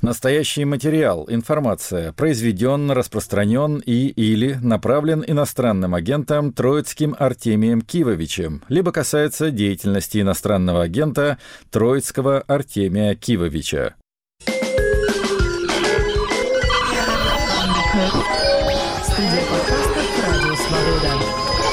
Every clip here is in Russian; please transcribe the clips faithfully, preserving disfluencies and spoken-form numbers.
Настоящий материал, информация произведен, распространен и или направлен иностранным агентом Троицким Артемием Кивовичем, либо касается деятельности иностранного агента Троицкого Артемия Кивовича. Студия подкастов «Радио Свобода».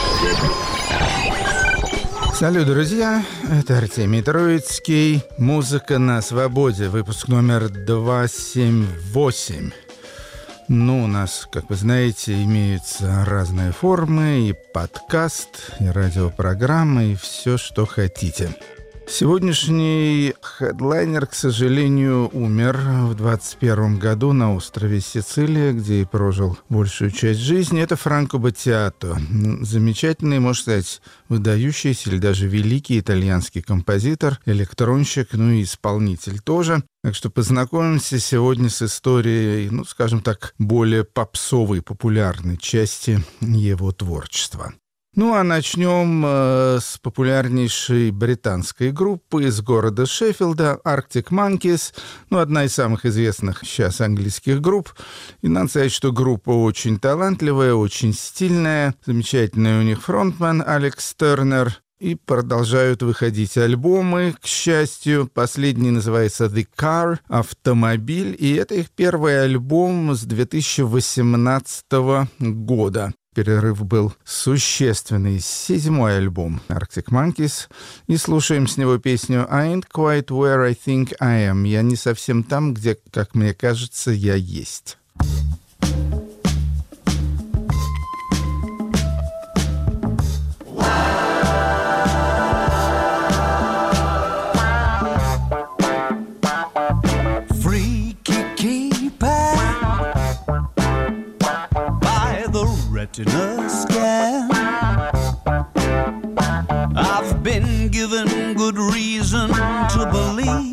Салют, друзья! Это Артемий Троицкий. Музыка на свободе. Выпуск номер двести семьдесят восемь. Ну, у нас, как вы знаете, имеются разные формы. И подкаст, и радиопрограммы, и все, что хотите. Сегодняшний хедлайнер, к сожалению, умер в двадцать первом году на острове Сицилия, где и прожил большую часть жизни. Это Франко Баттиато. Замечательный, можно сказать, выдающийся или даже великий итальянский композитор, электронщик, ну и исполнитель тоже. Так что познакомимся сегодня с историей, ну, скажем так, более попсовой, популярной части его творчества. Ну, а начнем э, с популярнейшей британской группы из города Шеффилда, Arctic Monkeys, ну, одна из самых известных сейчас английских групп. И надо сказать, что группа очень талантливая, очень стильная, замечательный у них фронтмен Алекс Тернер. И продолжают выходить альбомы, к счастью. Последний называется «The Car», «Автомобиль», и это их первый альбом с две тысячи восемнадцатого года. Перерыв был существенный. Седьмой альбом Arctic Monkeys. И слушаем с него песню «I ain't quite where I think I am». Я не совсем там, где, как мне кажется, я есть. Retina scan. I've been given good reason to believe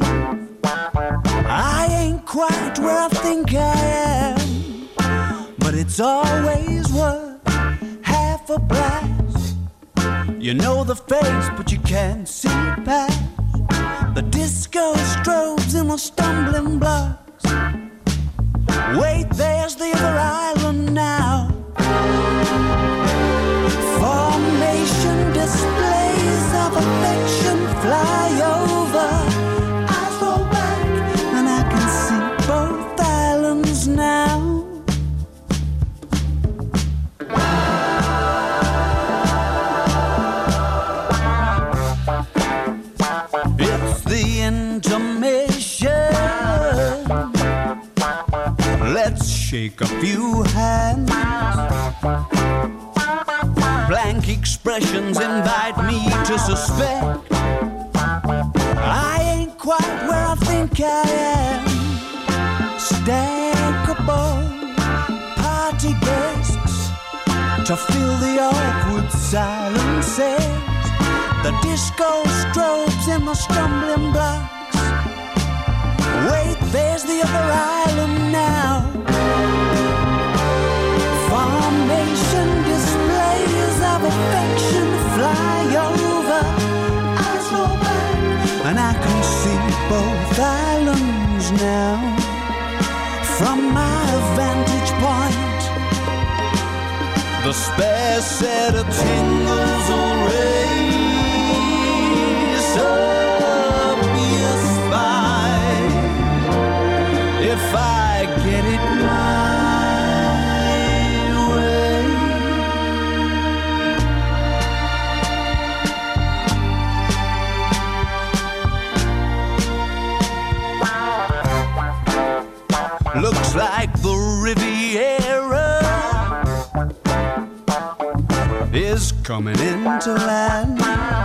I ain't quite where I think I am, but it's always worth half a blast. You know the face, but you can't see past the disco strobes and the stumbling blocks. Wait, there's the other island now. Formation displays of affection fly over. I throw back and I can see both islands now. It's the intermission. Let's shake a few hands. Blank expressions invite me to suspect I ain't quite where I think I am. Stackable party guests to fill the awkward silences. The disco strobes and the stumbling blocks. Wait, there's the other island now. Formation displays of affection fly over. I roll back and I can see both islands now. From my vantage point, the spare set of tingles will raise up your spine if I get it right. Looks like the Riviera is coming into land.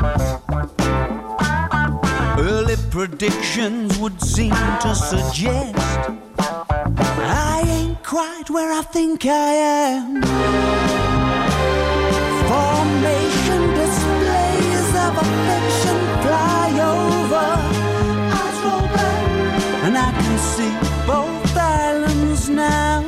Early predictions would seem to suggest I ain't quite where I think I am. Formation displays of affection fly over. Eyes roll back and I can see both islands now.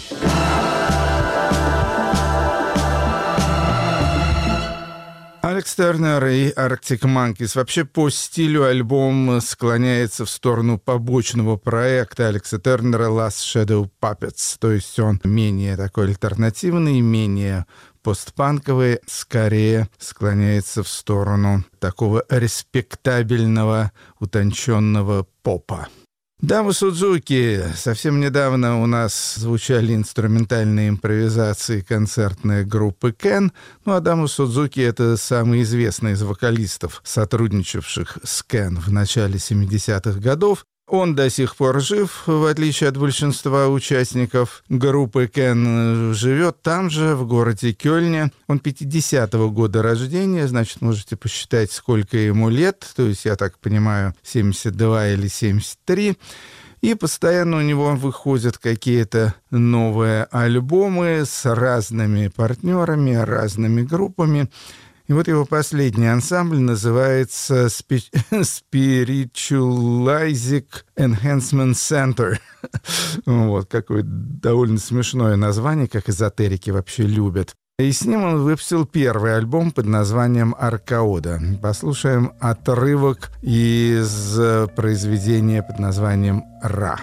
Алекс Тернер и Arctic Monkeys. Вообще по стилю альбом склоняется в сторону побочного проекта Алекса Тернера Last Shadow Puppets. То есть он менее такой альтернативный, менее постпанковый, скорее склоняется в сторону такого респектабельного, утонченного попа. Дамы Судзуки. Совсем недавно у нас звучали инструментальные импровизации концертной группы Кен. Ну а Дамы Судзуки — это самый известный из вокалистов, сотрудничавших с Кен в начале семидесятых годов. Он до сих пор жив, в отличие от большинства участников группы Кен. Живет там же, в городе Кёльне. Он пятидесятого года рождения, значит, можете посчитать, сколько ему лет. То есть, я так понимаю, семьдесят два или семьдесят три. И постоянно у него выходят какие-то новые альбомы с разными партнерами, разными группами. И вот его последний ансамбль называется Spiritualizic Enhancement Center. Вот, какое довольно смешное название, как эзотерики вообще любят. И с ним он выпустил первый альбом под названием «Аркаода». Послушаем отрывок из произведения под названием «Ра».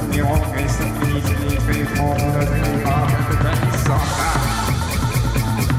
Before the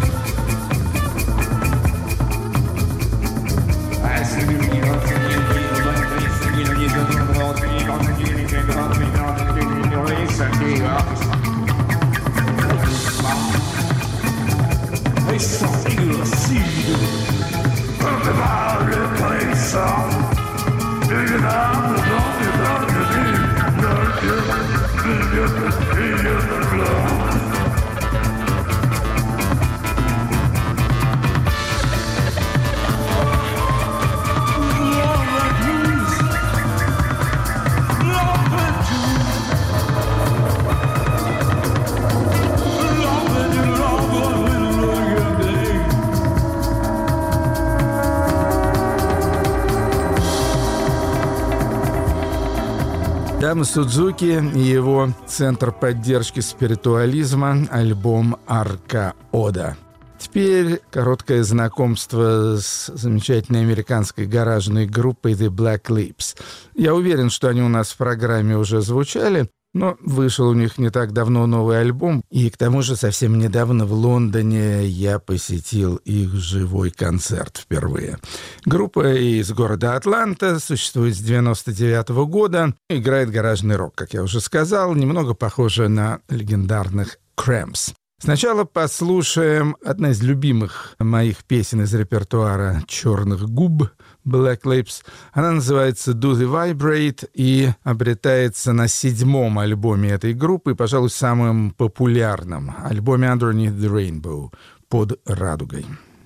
Осаму Судзуки и его Центр поддержки спиритуализма, альбом «Арка Ода». Теперь короткое знакомство с замечательной американской гаражной группой The Black Lips. Я уверен, что они у нас в программе уже звучали, но вышел у них не так давно новый альбом, и к тому же совсем недавно в Лондоне я посетил их живой концерт впервые. Группа из города Атланта, существует с девяносто девятого года, играет гаражный рок, как я уже сказал, немного похоже на легендарных Cramps. Сначала послушаем одна из любимых моих песен из репертуара «Черных губ» Black Lips. Она называется «Do the Vibrate» и обретается на седьмом альбоме этой группы, пожалуй, самым популярном альбоме «Underneath the Rainbow» «Под радугой».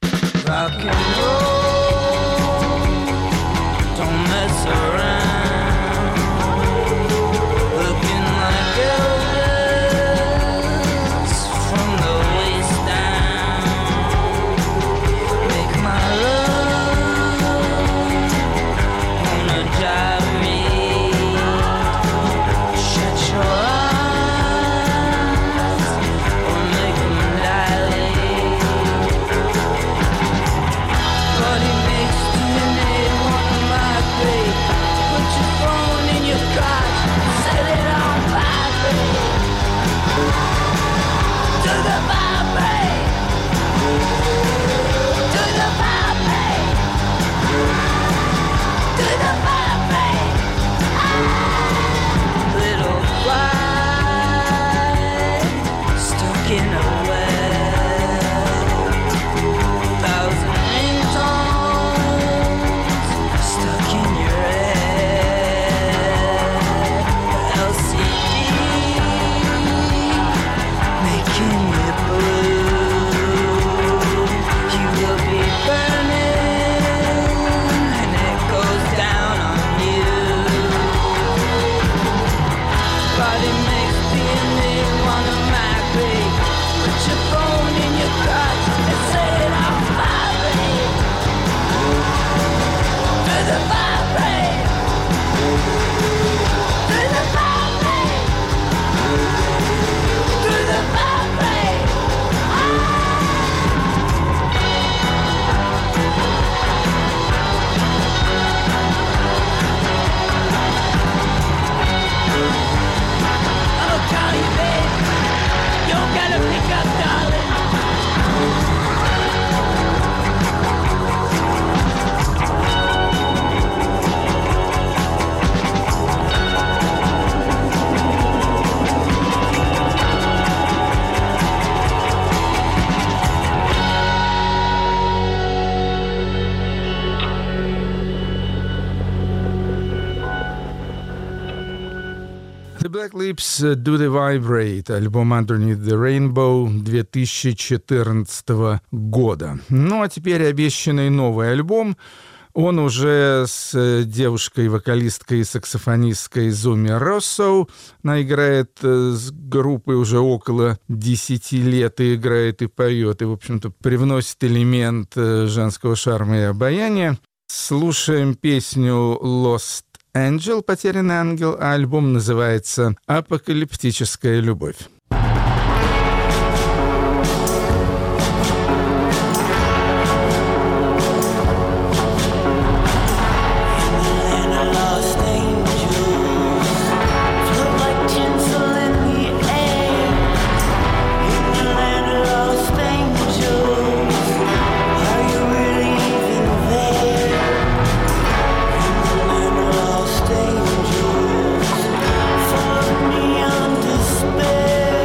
Black Lips «Do the Vibrate», альбом «Underneath the Rainbow» две тысячи четырнадцатого года. Ну, а теперь обещанный новый альбом. Он уже с девушкой-вокалисткой и саксофонисткой Зуми Россо. Она играет с группой уже около десяти лет, и играет, и поет, и, в общем-то, привносит элемент женского шарма и обаяния. Слушаем песню «Lost Angel», «Потерянный ангел», а альбом называется «Апокалиптическая любовь». Despair.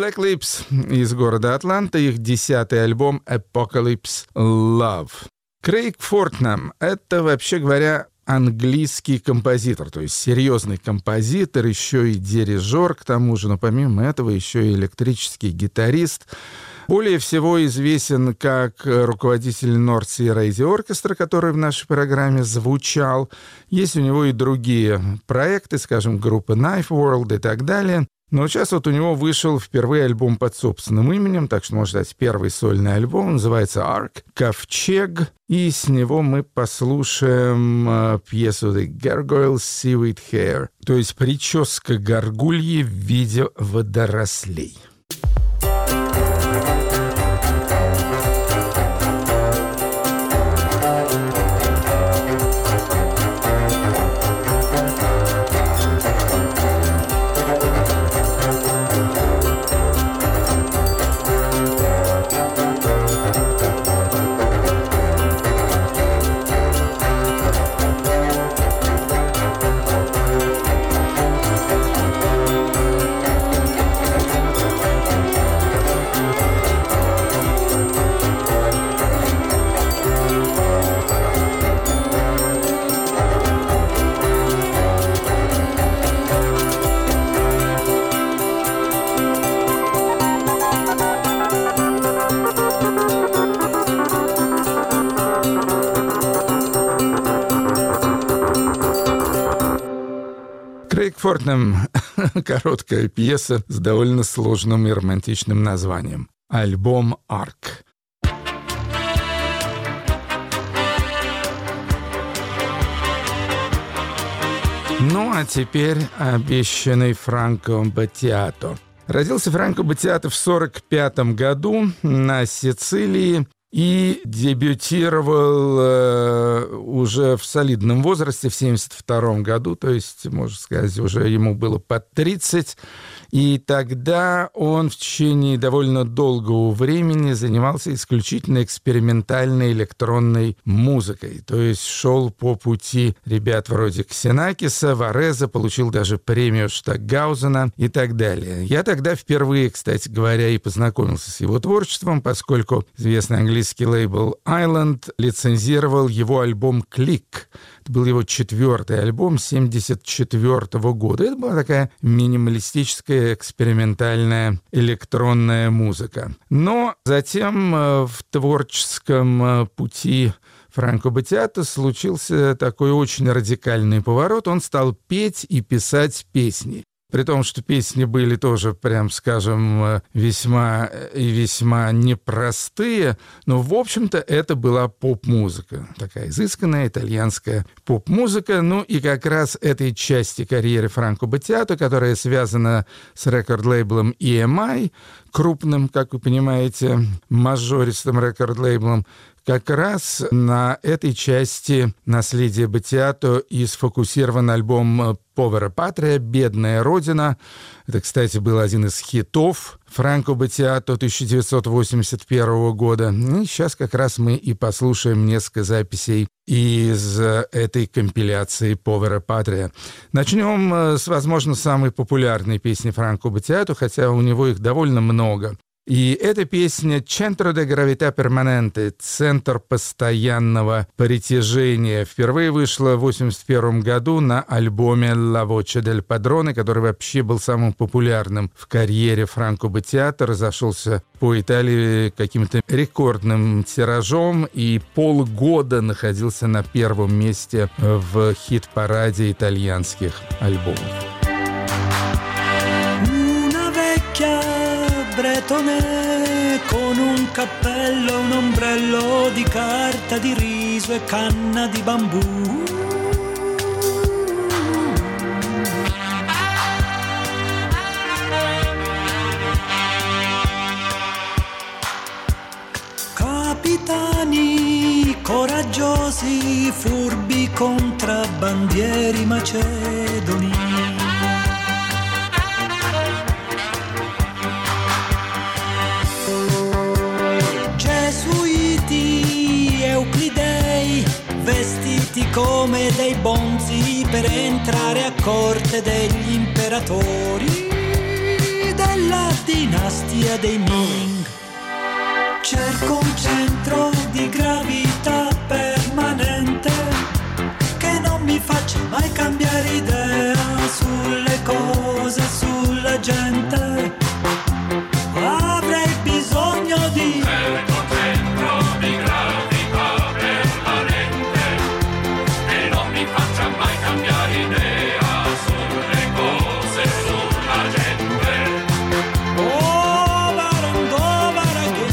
Black Lips из города Атланта, их десятый альбом Apocalypse Love. Крейг Фортнам — это, вообще говоря, английский композитор, то есть серьезный композитор, еще и дирижер, к тому же, но помимо этого еще и электрический гитарист. Более всего известен как руководитель North Sea Radio Orchestra, который в нашей программе звучал. Есть у него и другие проекты, скажем, группа Knife World и так далее. Но сейчас вот у него вышел впервые альбом под собственным именем, так что, можно сказать, первый сольный альбом, называется «Ark», «Ковчег», и с него мы послушаем э, пьесу «The Gargoyle's Seaweed Hair», то есть прическа горгульи в виде водорослей. Крейг Фортнам — короткая пьеса с довольно сложным и романтичным названием. Альбом «Арк». Ну, а теперь обещанный Франко Баттиато. Родился Франко Баттиато в сорок пятом году на Сицилии и дебютировал э, уже в солидном возрасте, в семьдесят втором году, то есть, можно сказать, уже ему было под тридцать. И тогда он в течение довольно долгого времени занимался исключительно экспериментальной электронной музыкой. То есть шел по пути ребят вроде Ксенакиса, Вареза, получил даже премию Штокгаузена и так далее. Я тогда впервые, кстати говоря, и познакомился с его творчеством, поскольку известный английский лейбл Island лицензировал его альбом «Клик». Это был его четвертый альбом семьдесят четвёртого года. Это была такая минималистическая, экспериментальная электронная музыка. Но затем в творческом пути Франко Баттиато случился такой очень радикальный поворот. Он стал петь и писать песни. При том, что песни были тоже, прям скажем, весьма и весьма непростые, но, в общем-то, это была поп-музыка. Такая изысканная итальянская поп-музыка. Ну и как раз этой части карьеры Франко Баттиато, которая связана с рекорд-лейблом и эм ай, крупным, как вы понимаете, мажористым рекорд-лейблом, как раз на этой части наследия Баттиато и сфокусирован альбом «Povera Patria» «Бедная Родина». Это, кстати, был один из хитов Франко Баттиато тысяча девятьсот восемьдесят первого года. И сейчас как раз мы и послушаем несколько записей из этой компиляции «Povera Patria». Начнем с, возможно, самой популярной песни Франко Баттиато, хотя у него их довольно много. И эта песня «Centro de Gravità Permanente» — «Центр постоянного притяжения». Впервые вышла в восемьдесят первом году на альбоме «La Voce del Padrone», который вообще был самым популярным в карьере Франко Баттиато. Разошелся по Италии каким-то рекордным тиражом и полгода находился на первом месте в хит-параде итальянских альбомов. Bretone con un cappello, un ombrello di carta di riso e canna di bambù. Capitani coraggiosi, furbi contrabbandieri macedoni. Euclidei vestiti come dei bonzi per entrare a corte degli imperatori del della dinastia dei Ming. Cerco un centro di gravità permanente che non mi faccia mai cambiare idea sulle cose, sulla gente. Avrei bisogno di cerco centro di gravità permanente che non mi faccia mai cambiare idea sulle cose, sulla gente. Oh, over and over again.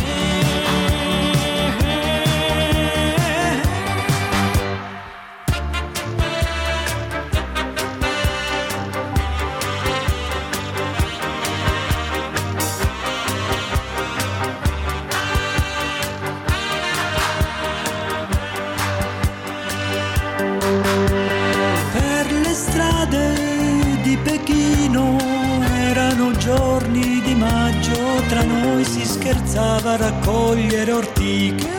Per le strade di Pechino erano giorni di maggio, tra noi si scherzava a raccogliere ortiche.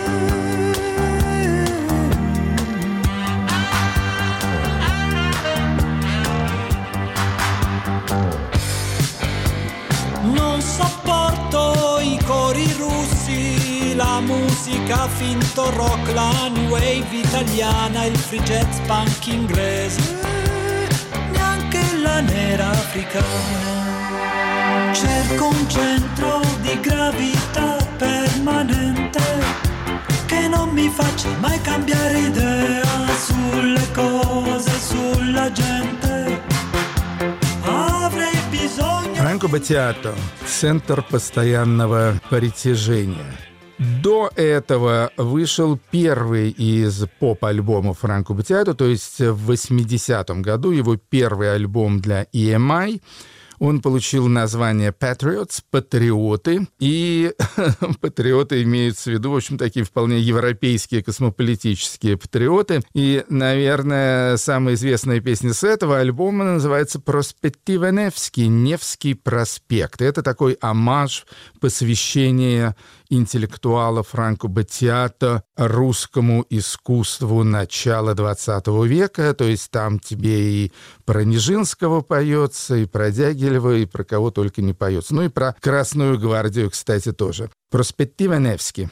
Non sopporto i cori russi, la musica finto rock, la new wave italiana, il free jazz punk inglese, neanche la nera africana. Cerco un centro di gravità permanente che non mi faccia mai cambiare idea sulle cose, sulla gente. Avrei bisogno. Франко Баттиато – центр постоянного притяжения. До этого вышел первый из поп-альбомов Франко Баттиато, то есть в восьмидесятом году его первый альбом для и эм ай. Он получил название Patriots, патриоты, и патриоты имеются в виду, в общем, такие вполне европейские космополитические патриоты. И, наверное, самая известная песня с этого альбома называется «Проспектива Невский», «Невский проспект». Это такой омаж, посвящение интеллектуала Франко Баттиато русскому искусству начала двадцатого века. То есть там тебе и про Нижинского поется, и про Дягилева, и про кого только не поется. Ну и про Красную гвардию, кстати, тоже. «Проспектива Невский».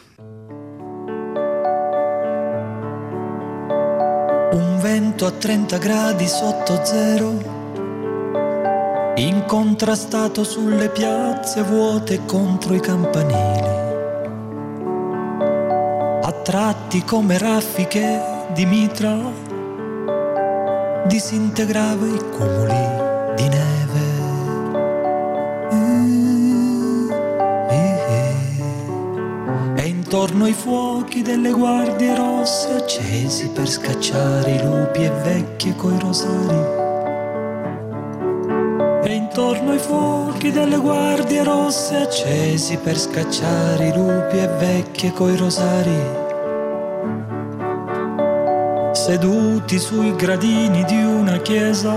Un vento a trenta gradi sotto zero, incontrastato sulle piazze vuote contro i campanili, a tratti come raffiche di mitra, disintegrava i cumuli di neve. E intorno ai fuochi delle guardie rosse accesi per scacciare i lupi e vecchie coi rosari. E intorno ai fuochi delle guardie rosse accesi per scacciare i lupi e vecchie coi rosari. Seduti sui gradini di una chiesa,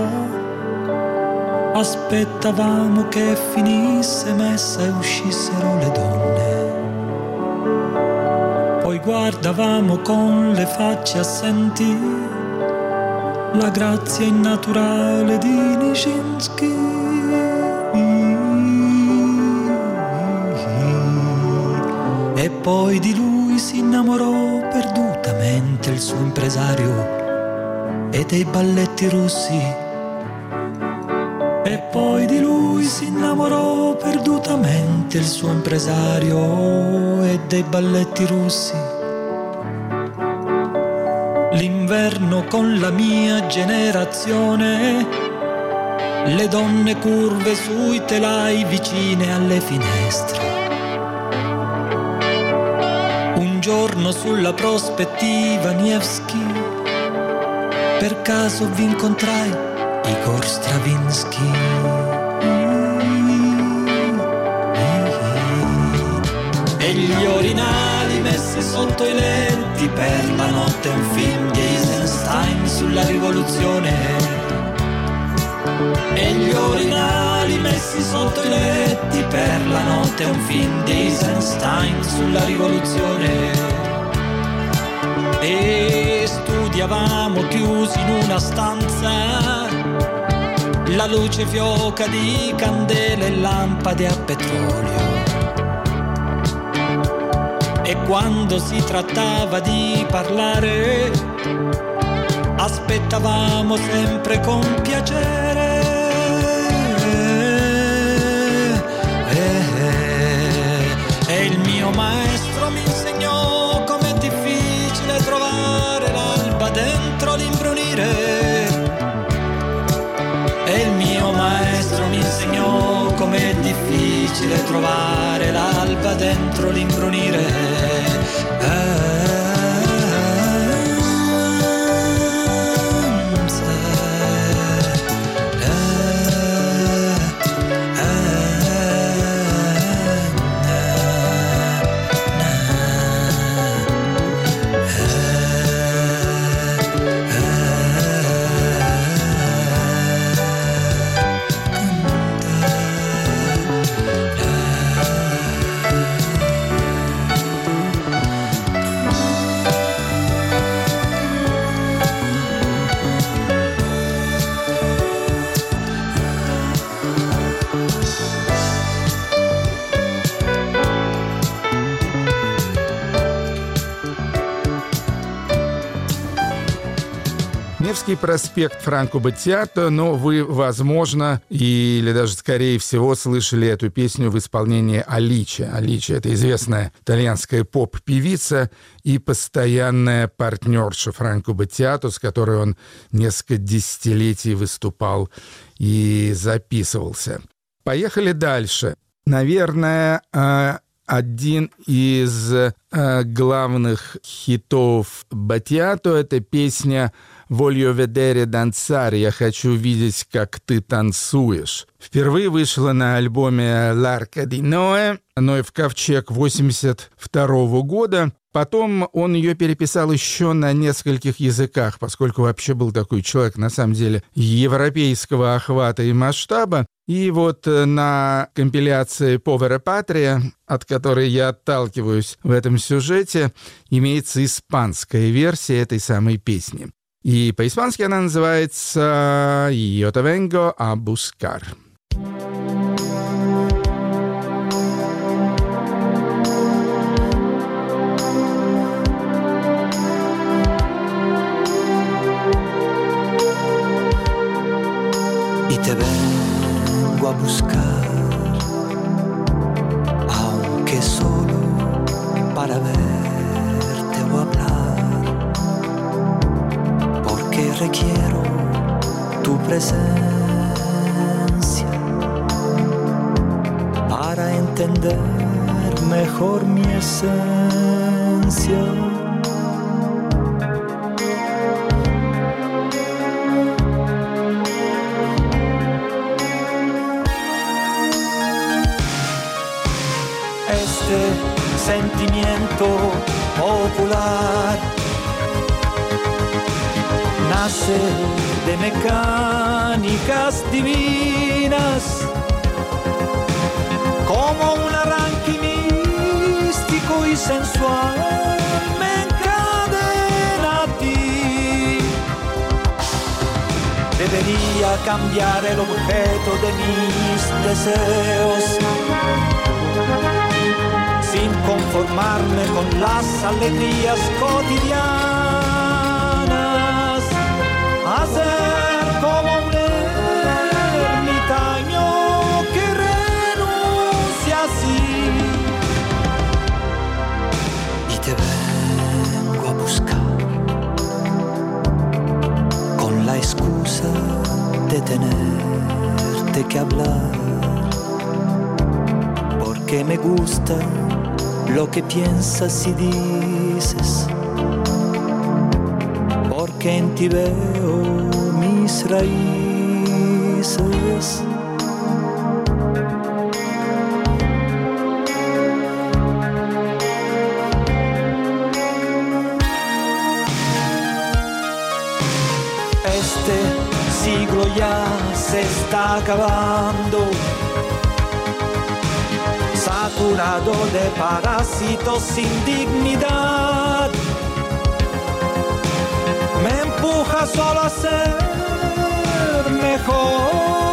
aspettavamo che finisse messa e uscissero le donne. Poi guardavamo con le facce assenti la grazia innaturale di Nijinsky. E poi di lui si innamorò perdutamente il suo impresario e dei balletti russi. E poi di lui si innamorò perdutamente il suo impresario e dei balletti russi. L'inverno con la mia generazione, le donne curve sui telai vicine alle finestre. Un giorno sulla prospettiva Nevsky, per caso vi incontrai Igor Stravinsky. E gli orinali messi sotto i letti per la notte, un film di Eisenstein sulla rivoluzione. E gli orinali messi sotto i letti per la notte, un film di Eisenstein sulla rivoluzione. E studiavamo chiusi in una stanza la luce fioca di candele e lampade a petrolio. E quando si trattava di parlare, aspettavamo sempre con piacere. E il mio maestro mi insegnò com'è difficile trovare l'alba dentro l'imbrunire. E il mio maestro mi insegnò com'è difficile trovare l'alba dentro l'imbrunire. Eh, Невский проспект Франко Баттиато, но вы, возможно, или даже скорее всего слышали эту песню в исполнении Аличи. Аличи — это известная итальянская поп-певица и постоянная партнерша Франко Баттиато, с которой он несколько десятилетий выступал и записывался. Поехали дальше. Наверное, один из главных хитов Баттиато — это песня «Voglio vedere danzare», «Я хочу видеть, как ты танцуешь». Впервые вышла на альбоме «L'Arca di Noè», «Ноев ковчег» восемьдесят второго года. Потом он ее переписал еще на нескольких языках, поскольку вообще был такой человек, на самом деле, европейского охвата и масштаба. И вот на компиляции «Povera Patria», от которой я отталкиваюсь в этом сюжете, имеется испанская версия этой самой песни. И по-испански она называется «Yo te vengo a buscar». Y te vengo a buscar, aunque solo para verte o hablar, porque requiero tu presencia para entender mejor mi esencia. Sentimiento popular nace de mecánicas divinas, como un arranque místico y sensual me encadena a ti. Debería cambiar el objeto de mis deseos, sin conformarme con las alegrías cotidianas, hacer como un ermitaño que renuncia así. Y te vengo a buscar con la excusa de tenerte que hablar, porque me gusta lo que piensas y dices, porque en ti veo mis raíces. Este siglo ya se está acabando, saturado de parásitos sin dignidad. Me empuja solo a ser mejor.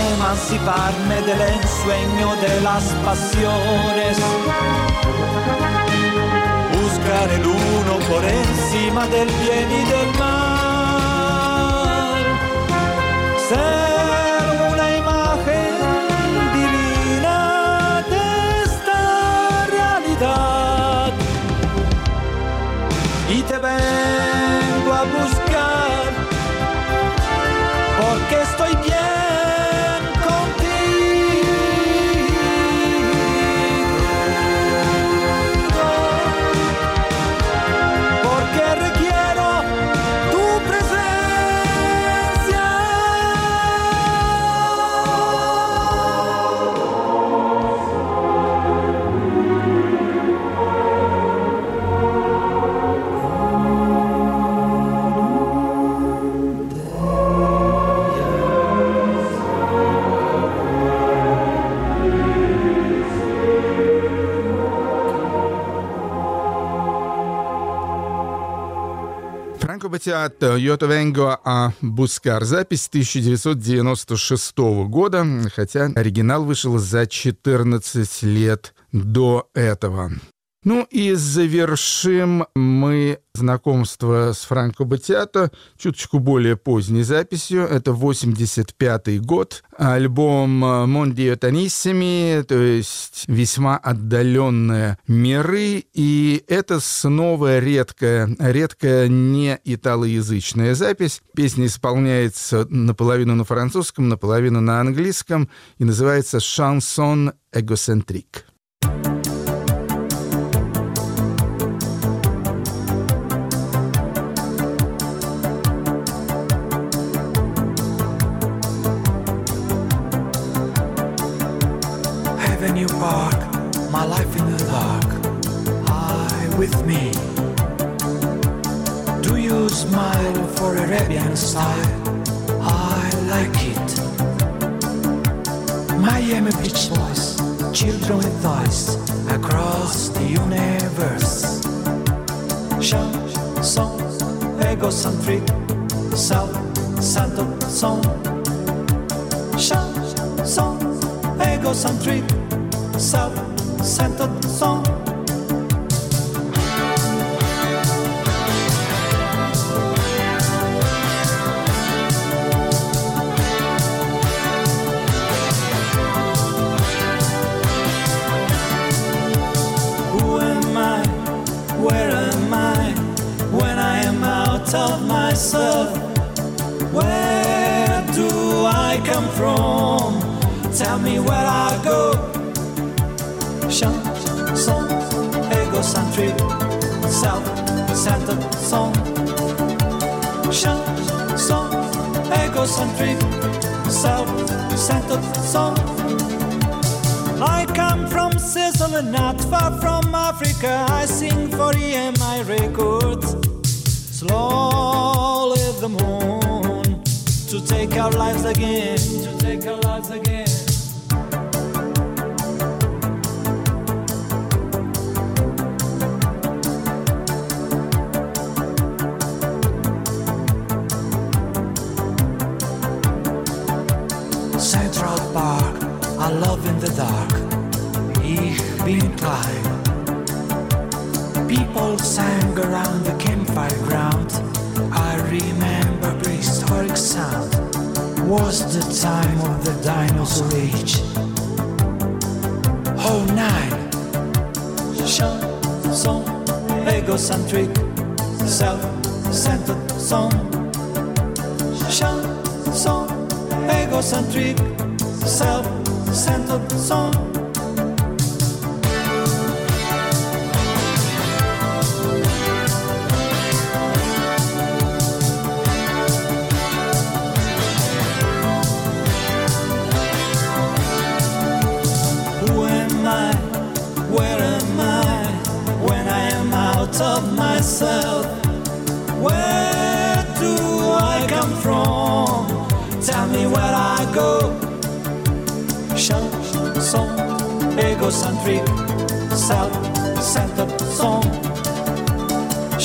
emanciparme del ensueño de las pasiones, buscar el uno por encima del bien y del mal, ser una imagen divina de esta realidad. Y te vengo a buscar porque estoy bien contigo, porque requiero tu presencia. Франко Баттиато «Io te vengo a buscar». Запись тысяча девятьсот девяносто шестого года, хотя оригинал вышел за четырнадцать лет до этого. Ну и завершим мы знакомство с Франко Баттиато чуточку более поздней записью. Это восемьдесят пятый год. Альбом «Mondi Lontanissimi», то есть «Весьма отдаленные миры». И это снова редкая, редкая не италоязычная запись. Песня исполняется наполовину на французском, наполовину на английском и называется «Chanson égocentrique». Avenue Park, my life in the dark, I with me. Do you smile for Arabian style? I like it. Miami Beach Boys, children with toys, across the universe. Chanson égocentrique, self-centered song. Chanson égocentrique, self-centered song. Who am I? Where am I? When I am out of myself, where do I come from? Tell me where I go. Chanson égocentrique, self-centered song. Chanson égocentrique, self-centered song. I come from Sicily, not far from Africa. I sing for E M I Records. Slowly the moon to take our lives again, to take our lives again. Central Park, I love in the dark. Ich bin klein. People sang around the campfire ground. I remember prehistoric sound. Was the time of the dinosaur age. Oh nine. Chanson égocentrique, self-centered song. Chanson égocentrique, self-centered song. Who am I? Where am I? When I am out of myself, where do I come from? Tell me where I go. Chanson égocentrique, self-centered song.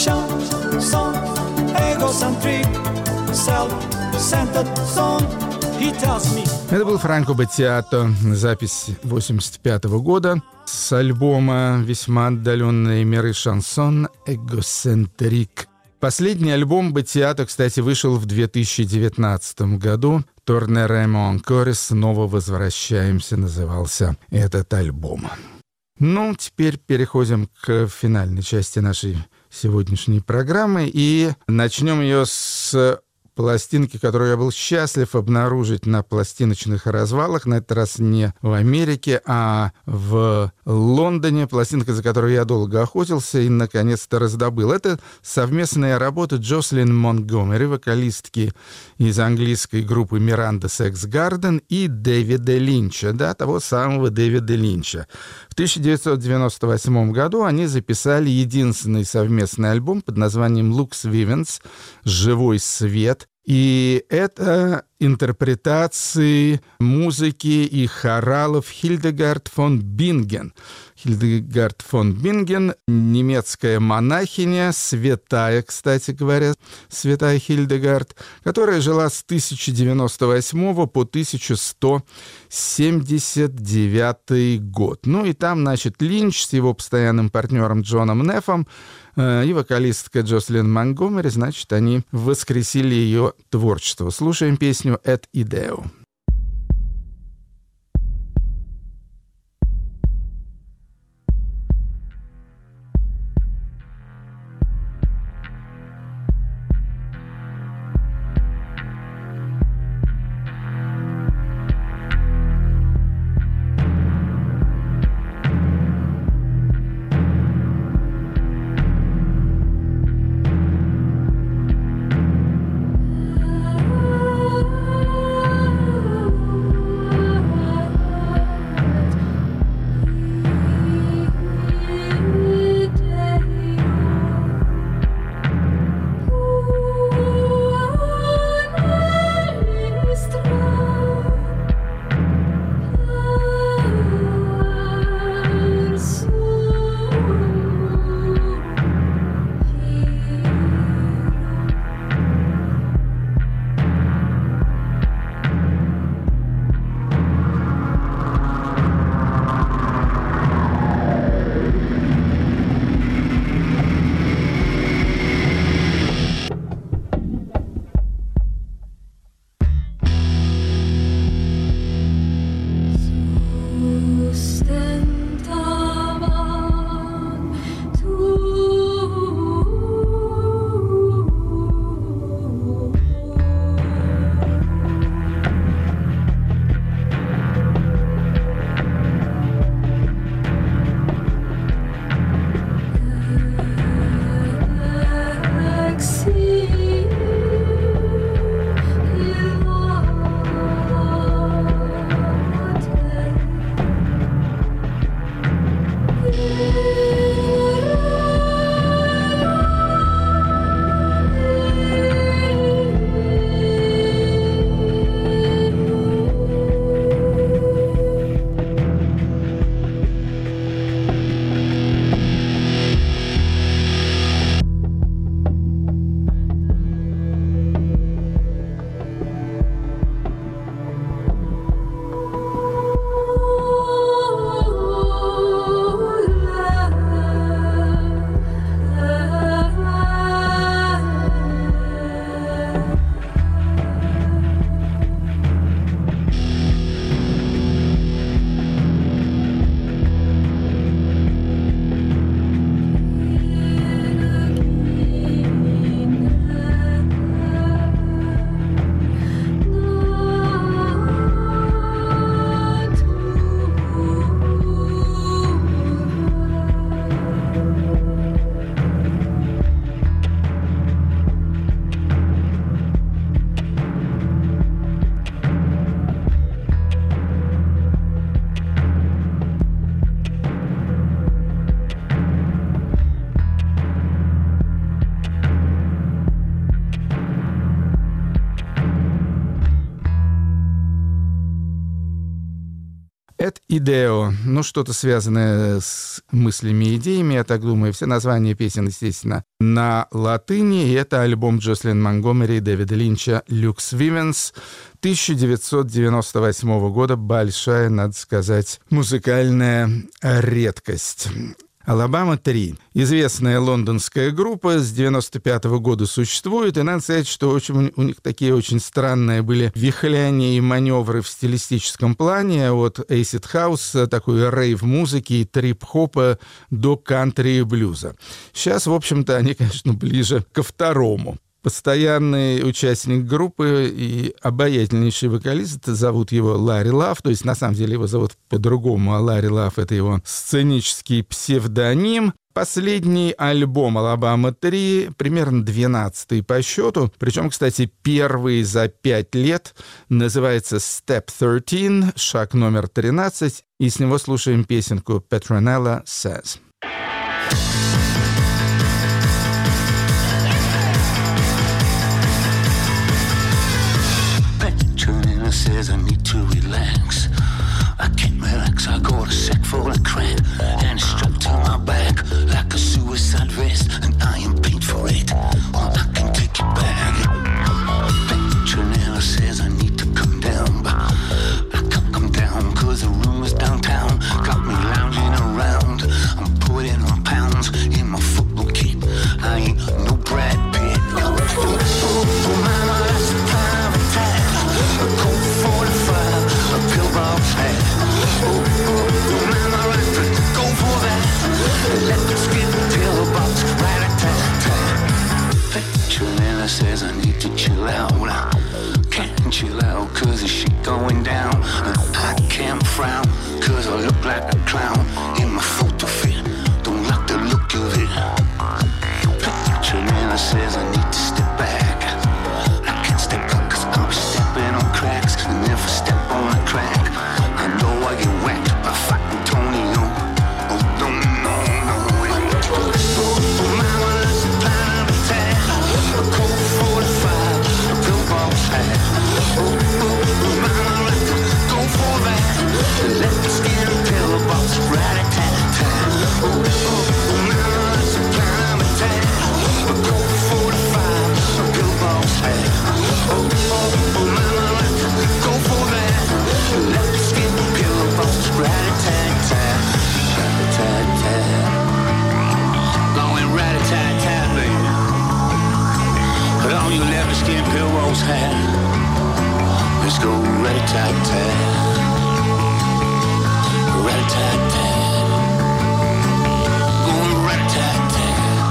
Chanson égocentrique, self-centered song. he tells me. Это был Франко Баттиато, запись восемьдесят пятого года с альбома «Весьма отдаленные миры шансон Эгоцентрик». Последний альбом Баттиато, кстати, вышел в две тысячи девятнадцатом году. «Торнеремо анкоре», «Снова возвращаемся» назывался этот альбом. Ну, теперь переходим к финальной части нашей сегодняшней программы и начнем ее с пластинки, которую я был счастлив обнаружить на пластиночных развалах, на этот раз не в Америке, а в Лондоне. Пластинка, за которой я долго охотился и, наконец-то, раздобыл. Это совместная работа Джослин Монтгомери, вокалистки из английской группы Miranda Sex Garden, и Дэвида Линча, да, того самого Дэвида Линча. В тысяча девятьсот девяносто восьмом году они записали единственный совместный альбом под названием «Lux Vivens» — «Живой свет». И это интерпретации музыки и хоралов Хильдегард фон Бинген. Хильдегард фон Бинген — немецкая монахиня, святая, кстати говоря, святая Хильдегард, которая жила с тысяча девяносто восьмого по тысяча сто семьдесят девятый год. Ну и там, значит, Линч с его постоянным партнером Джоном Неффом и вокалистка Джослин Монтгомери, значит, они воскресили ее творчество. Слушаем песню «Et Ideo». Et ideo, ну, что-то связанное с мыслями и идеями, я так думаю. Все названия песен, естественно, на латыни. И это альбом Джослин Монгомери, Дэвида Линча, «Люкс Вивенс» тысяча девятьсот девяносто восьмого года. Большая, надо сказать, музыкальная редкость. «Алабама три». Известная лондонская группа, с девяносто пятого года существует, и надо сказать, что очень, у них такие очень странные были вихляния и маневры в стилистическом плане, от acid house, такой рейв-музыки и трип-хопа до кантри и блюза. Сейчас, в общем-то, они, конечно, ближе ко второму. Постоянный участник группы и обаятельнейший вокалист, зовут его Ларри Лав, то есть на самом деле его зовут по-другому, а Ларри Лав — это его сценический псевдоним. Последний альбом «Алабама три», примерно двенадцатый по счету, причем, кстати, первый за пять лет, называется «Step тринадцать», шаг номер тринадцать, и с него слушаем песенку «Petronella Says». Petronella says I need to relax. I can't relax, I got a sack full of crap, and it's strapped to my back like a suicide vest, and I am paid for it. Well, I can take it back. Petronella says I need to come down, but I can't come down, cause the rumors downtown got me lounging around. I'm putting on pounds in my football kit. I ain't no Brad Pitt. Oh, mama, that's the kind of attack. A Colt forty-five, a pillbox hat. Oh, oh, mama, right, go for that. Let me skip pillbox, rat-a-tat-tat. Petronella says I need to chill out. I can't chill out cause the shit going down. And I can't frown cause I look like a clown in my photo fit. Don't like the look of it. Petronella says I need to step back. I can't step back cause I'll be stepping on cracks. And if I step on a crack, I know I get whacked by fighting Tonio. Oh, no, no, no. Oh, mama, that's the plan of attack. A Colt forty-five, a pillbox hat. Oh, oh, mama, let's go for that. Let me skin a pillbox, rat-a-tat-tat. Oh, oh, mama, that's the plan of attack. A Colt forty-five, a pillbox hat. Oh, oh, mama, let's go for that. Let me skin a pillbox, rat-a-tat-tat. Rat-a-tat-tat. Going rat-a-tat-tat, baby. Put on your leather skin pillbox hat. Let's go rat-a-tat-tat. Rat-a-tat-tat. Going rat-a-tat-tat.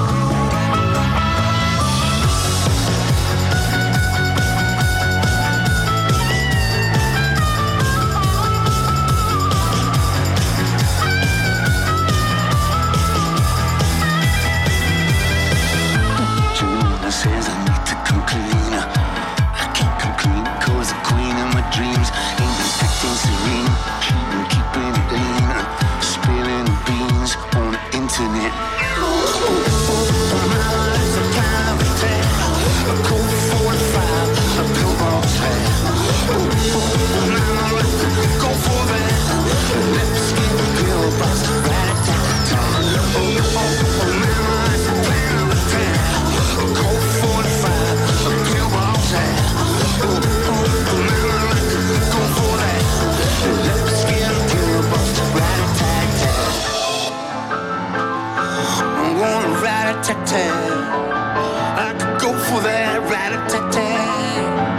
Petronella says I need to come clean. I can't come clean cause the queen of my dreams ain't been acting serene. Cheating, keeping it lean, spilling beans on the internet. Oh, oh, oh, mama, that's the kind of attack. A Colt forty-five, a pillbox hat. Oh, oh, mama, let's go for that. Let me skin the pillbox, rat-a-tat-tat. Oh, oh, oh, mama, that's the kind of attack. A Colt forty-five, a pillbox hat. Oh, oh, oh, mama, let's go for that. Let me skin the pillbox, rat-a-tat-tat. I'm going rat-a-tat-tat. I could go for that, rat-a-tat-tat.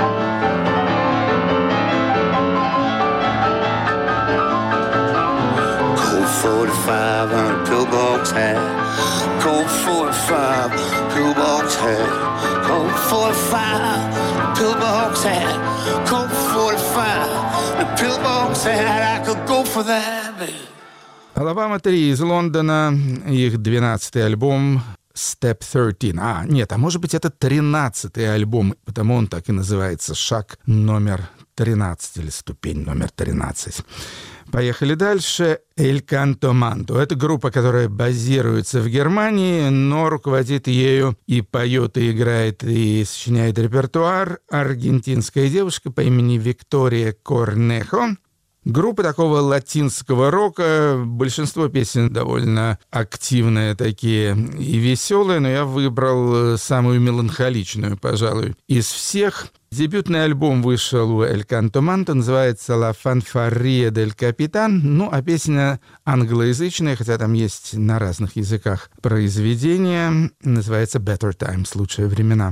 Colt forty-five on a pillbox hat. Colt forty-five, pillbox hat. Colt forty-five, pillbox hat. Colt forty-five, a pillbox hat. I could go for that, baby. «Алабама три» из Лондона, их двенадцатый альбом «Step тринадцать». А, нет, а может быть, это тринадцатый альбом, потому он так и называется «Шаг номер тринадцать» или «Ступень номер тринадцать». Поехали дальше. «Эль Канто Манто». Это группа, которая базируется в Германии, но руководит ею и поет, и играет, и сочиняет репертуар аргентинская девушка по имени Виктория Корнехо. Группа такого латинского рока. Большинство песен довольно активные такие и веселые, но я выбрал самую меланхоличную, пожалуй, из всех. Дебютный альбом вышел у El Canto Manto, называется «La Fanfarria del Capitan». Ну, а песня англоязычная, хотя там есть на разных языках произведение, называется «Better Times» — «Лучшие времена».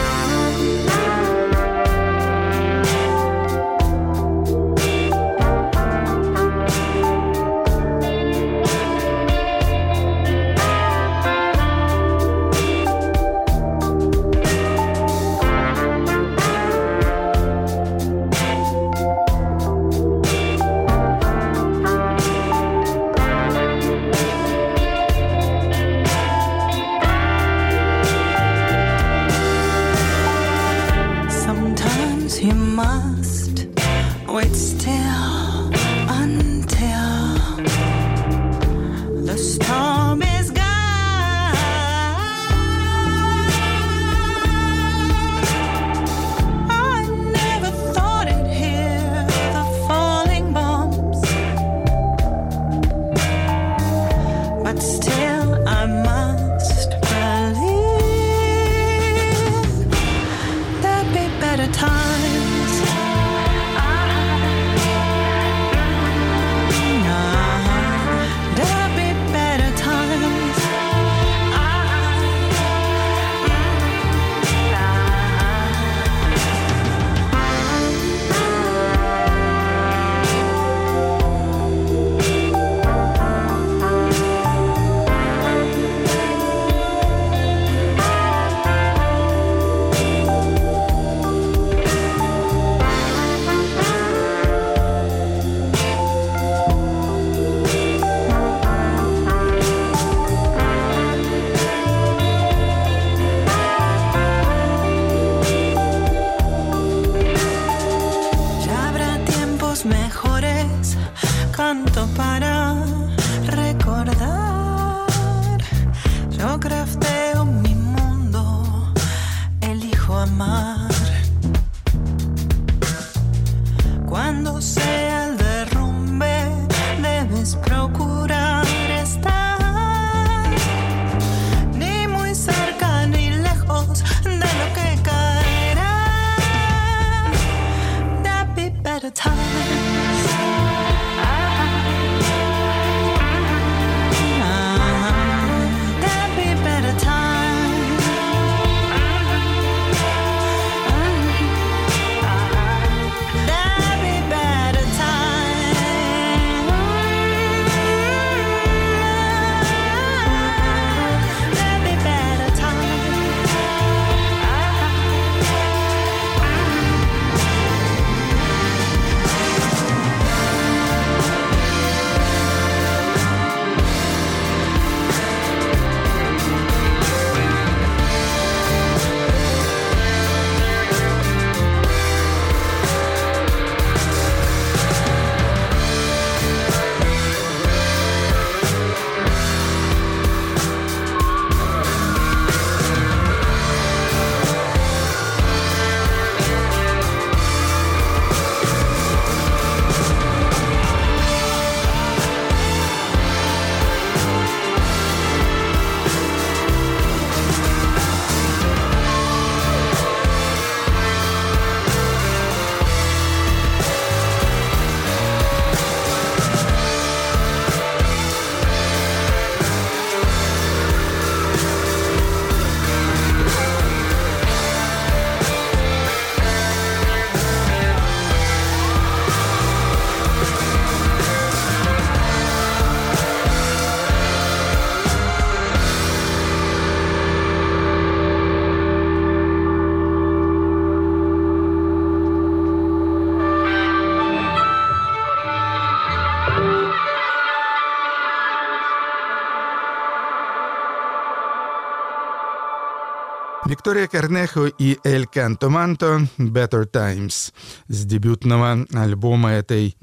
Виктория Корнехо и El Canto Manto «Better Times» с дебютного альбома этой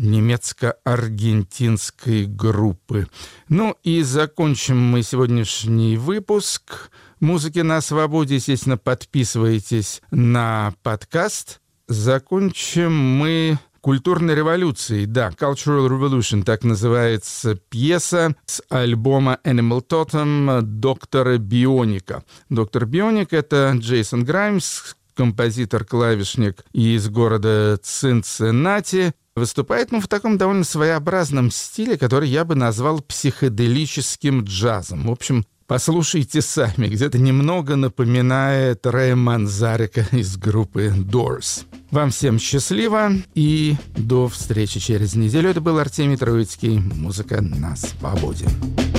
немецко-аргентинской группы. Ну и закончим мы сегодняшний выпуск «Музыки на свободе». Естественно, подписывайтесь на подкаст. Закончим мы культурной революцией. Да, Cultural Revolution, так называется пьеса с альбома Animal Totem доктора Бионика. Доктор Бионик — это Джейсон Граймс, композитор-клавишник из города Цинциннати. Выступает, ну, в таком довольно своеобразном стиле, который я бы назвал психоделическим джазом. В общем, послушайте сами, где-то немного напоминает Рэя Манзарека из группы Doors. Вам всем счастливо и до встречи через неделю. Это был Артемий Троицкий. Музыка на свободе.